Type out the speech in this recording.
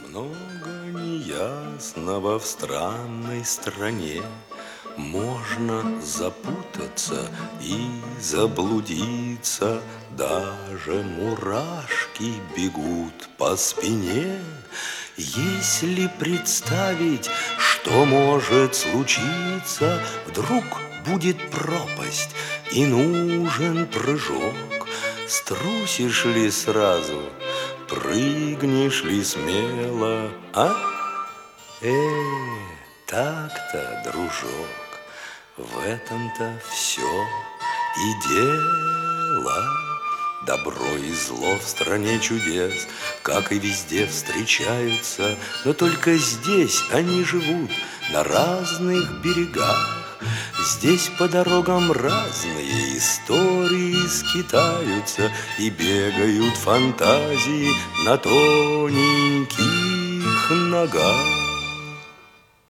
Много неясного в странной стране. Можно запутаться и заблудиться, даже мурашки бегут по спине. Если представить, что может случиться, вдруг будет пропасть и нужен прыжок. Струсишь ли сразу, прыгнешь ли смело, а? Так-то, дружок, в этом-то все и дело. Добро и зло в стране чудес, как и везде, встречаются, но только здесь они живут на разных берегах. Здесь по дорогам разные истории скитаются, и бегают фантазии на тоненьких ногах.